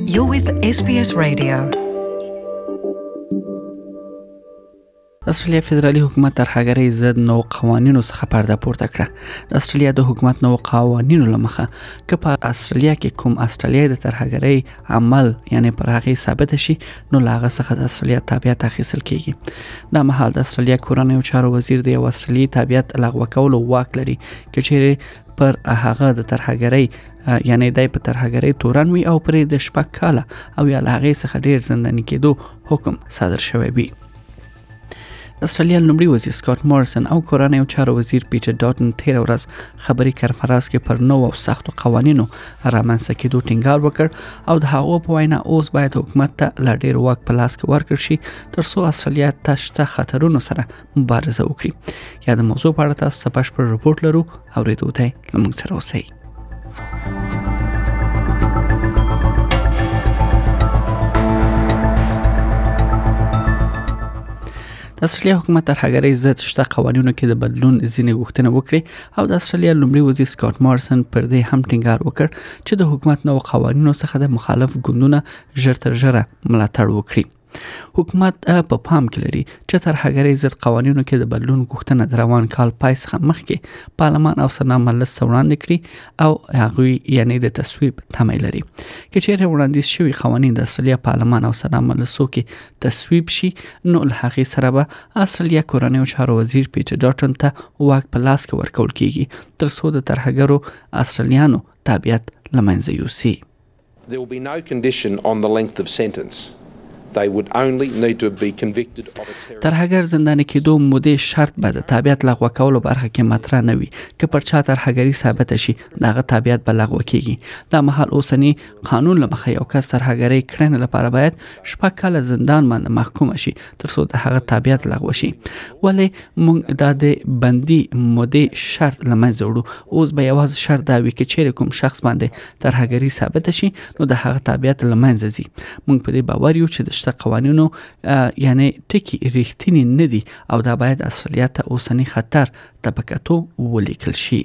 You're with SBS Radio. استرالیا فدرالي حکومت ترهګرۍ ضد نو قوانینو څخه پرده پورته کړه. د استرالیا د حکومت نو قوانینو لمخه که په استرالیا کې کوم استرالیایي د ترهګرۍ عمل یعنی پر هغه ثابت شي نو لاغه څخه د استرالیا تابعیت اخیستل کیږي. دا مهال د استرالیا کورنیو چارو وزیر د استرالیا تابعیت لغوه کولو واک لري چې چیرې پر هغه د ترهګرۍ یعنی دای په ترهګرۍ تورن وي او پرې د شپږ کاله او یا هغه څخه ډیر زنداني کېدو حکم صادر شوی وي. استرالیا لومړي وزیر سکاټ مورسن او کورنیو چارو وزیر پیټر ډاټن تیر ورځ خبري کنفرانس کې پر نو او سختو قوانینو رامنځته کېدو ټینګار وکړ او د هغو په وینا اوس باید حکومت ته لا ډیر واک په لاس کې ورکړي شي ترڅو استرالیا تشته خطرونو سره مبارزه وکړي. یا د موضوع په اړه تاسو څه پښپر رپورټ لرو او ریډو ته لمونږ سره اوسئ. د استرالیا حکومت ترهګرۍ ضد شته قوانینو کې د بدلون ځینې غوښتنې وکړي او د استرالیا لومړي وزیر سکاټ مورسن پر دې هم ټینګار وکړ چې د حکومت نو قوانینو څخه د مخالف ګوندونو ژر تر ژره ملاتړ وکړي. حکومت په پام کې لري چې ترهګرۍ ضد قوانینو کې د بدلون غوښتنه د روان کال پای څخه مخکې پارلمان او سنا مجلس وړاندې کړي او هغه یعنی د تصویب تمه لري. چې چیرې وړاندیز شوی قوانین د استرالیا پارلمان او سنا مجلسو کې تصویب شي نو له هغه سره به استرالیا کورنیو چارو وزیر پیټر ډاټن ته واک په لاس کې ورکول کیږي ترڅو د ترهګرو استرالیانو تابعیت لمنځه یوسي. There will be no condition on the length of sentence. They would only need to be convicted of a terrorist. ترهګر زنداني کېدو مودې شرط به د تابعیت لغوه کولو برخه کې مطرح نه وي. که پر چا ترهګري ثابت شي دغه تابعیت به لغوه کیږي. دا مهال اوسنی قانون لمخه یو کس ترهګري کړنې لپاره باید شپږ کاله زندان باندې محکوم شي ترڅو د هغه تابعیت لغوه شي. ولې موږ د بندي مودې شرط لمنځه وړو؟ اوس به یوازې شرط دا وي چې چیرې کوم شخص باندې ترهګري ثابت شي نو د هغه تابعیت لمنځه ځي. موږ په دې باور یو چې د قوانینو یعنی ټکی ریښتینی نه دي او دا باید استرالیا ته اوسنی خطر طبقاتو ولیکل شي.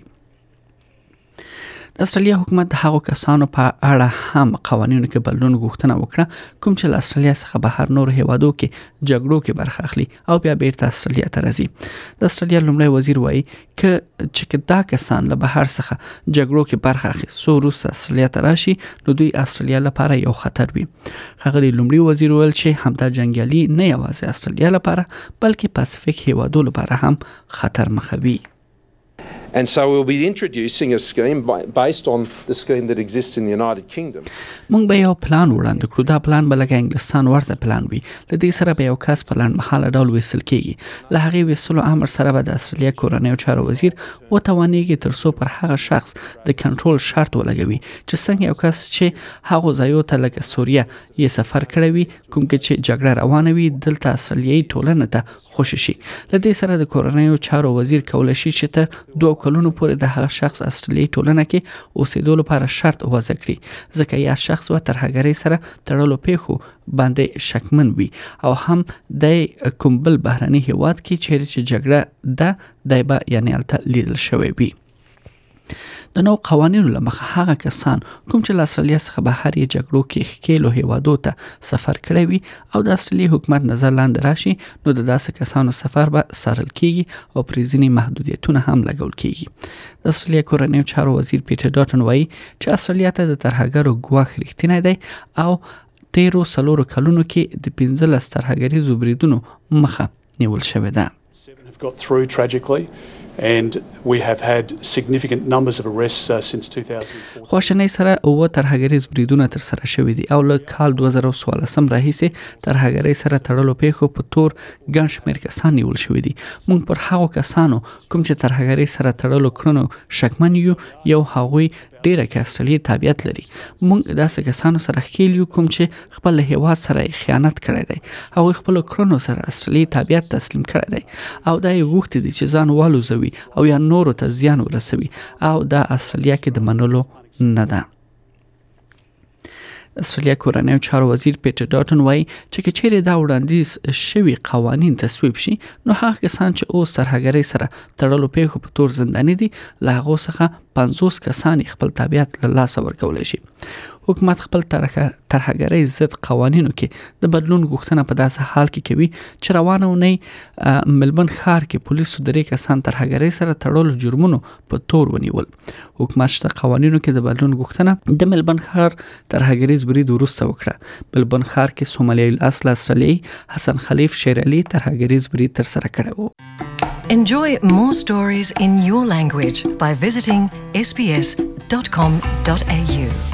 د استرالیا حکومت د هغو کسانو په اړه هم قوانینو کې بدلون غوښتنه وکړه کوم چې له استرالیا څخه بهر نور هیوادو کې جګړو کې برخه اخلي او بیا بیرته استرالیا ته راځي. د استرالیا لومړی وزیر وایي چې دا کسان له بهر څخه جګړو کې برخه اخلي سو روس استرالیا ته راشي نو دوی استرالیا لپاره یو خطر وي. هغه لومړی وزیر ویل چې همدا جنگیالي نه یوازې استرالیا لپاره بلکې پاسفیک هیوادو لپاره هم خطر مخوي. And so we'll be introducing a scheme based on the scheme that exists in the United Kingdom. مونږ به یو پلان وړاندې کړو. دا پلان به لکه انګلستان ورته پلان وي. لدې سره به یو کس په لنډ مهاله ډول ویسل کیږي. له هغې ویسلو امر سره به د استرالیا کورنیو چارو وزیر وتوانیږي ترڅو پر هغه شخص د کنټرول شرط ولګوي چې څنګه یو کس چې هغه ځایو ته لکه سوریه یې سفر کړی وي کوم چې جګړه روانه وي دلته استرالیایي ټولنه ته خوشی شي. لدې سره د کورنیو چارو وزیر کولای شي چې تر 2 کلونو پورې د هغه شخص استرالیایي ټولنه کې اوسېدو لپاره شرط وضع کړي ځکه یا شخص و ترهګرۍ سره تړلو پیښو باندې شکمن وي او هم د کوم بل بهرني هیواد کې چې جګړه ده دایبه یعنی الته لیدل شوی وي. د نو قوانینو لمخه هغه کسان کوم چې له استرالیا څخه بهر یې جګړو کې ښکېلو هیوادو ته سفر کړی وي او د استرالیا حکومت نظر لاندې راشي نو د داسې کسانو سفر به څارل کیږي او پرې ځینې محدودیتونه هم لګول کیږي. د استرالیا کورنیو چارو وزیر پیټر ډاټن وایي چې استرالیا ته د ترهګرو ګواښ رښتینی دی او 13 کلونو کې د 15 ترهګریزو بریدونو مخه نیول شوې ده. And we have had significant numbers of arrests since 2004. خواشنۍ سره او ترهګریز بریدونه تر سره شوې دي او له کال 2014 راهیسې ترهګرۍ سره تړلو پیښو په تور ګڼ شمېر کسان نیول شوې دي. موږ پر هغو کسانو کوم چې ترهګرۍ سره تړلو کړنو شکمن یو هغوی ډیره کې استرالیایي تابعیت لري. موږ داسې کسانو سره ښکیل یو کوم چې خپل هیواد سره خیانت کړی دی او خپل کړنو سره استرالیایي تابعیت تسلیم کړی دی او دا یو غوښتي دي چې ځان والوزوي او یا نورو ته زیان ورسوي او دا استرالیا کې د منلو نه ده. استرالیا کورنیو چارو وزیر پیټر ډاټن وایي چې چیرې دا وړاندیز شوی قوانین تصویب شي نو هغه کسان چې اوس ترهګرۍ سره تړلو پیښو په تور زنداني دي له هغو څخه 50 کسان خپل تابعیت له لاسه ورکولی شي. حکومت خپل ترهګرۍ ضد قوانینو کې د بدلون غوښتنه په داسې حال کې کوي چې روانه ونی ملبن ښار کې پولیسو 3 کسان ترهګرۍ سره تړلو جرمونو په تور ونیول. حکومت شته قوانینو کې د بدلون غوښتنه د ملبن ښار ترهګریز برید وروسته وکړه. ملبن ښار کې سومالیایي اصل استرالیایي حسن خلیف شیر علي ترهګریز برید تر سره کړی و. Enjoy more stories in your language by visiting sbs.com.au.